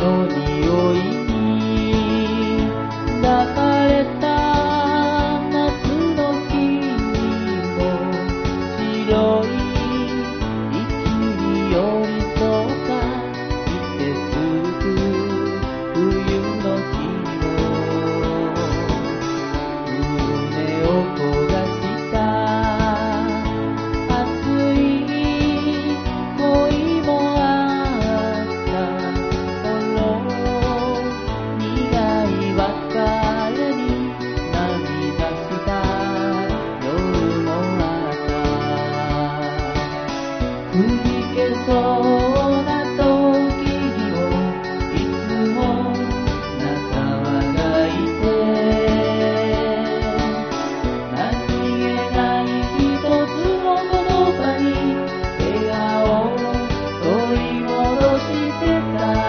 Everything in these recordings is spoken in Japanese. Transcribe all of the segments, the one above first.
の匂いに抱かれた夏の日にも白い息に寄り添った季節冬の日も胸を焦がした熱い恋もあった頃苦い別れに涙した夜もあったくじけそうな時にもいつも仲間がいて何気ない一つの言葉に笑顔を取り戻してた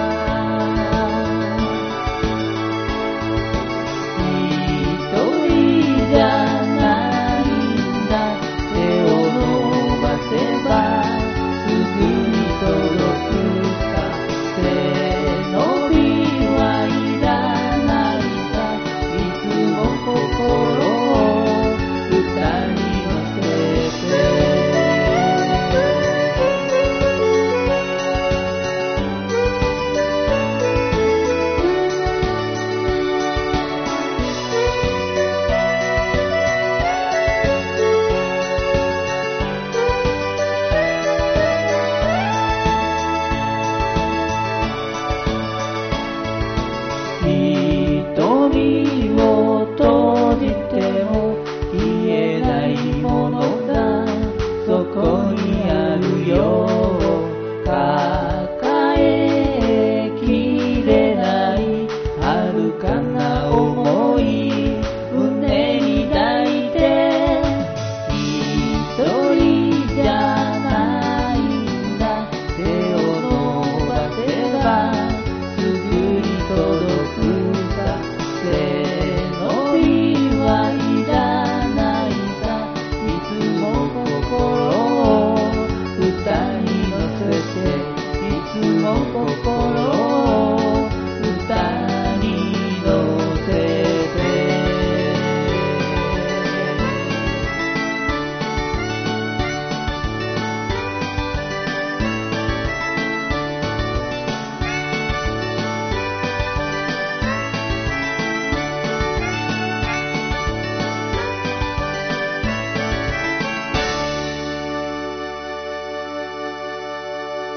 一人じゃないんだ手を伸ばせばすぐに届くさ背伸びはいらないさいつも心を歌に乗せて瞳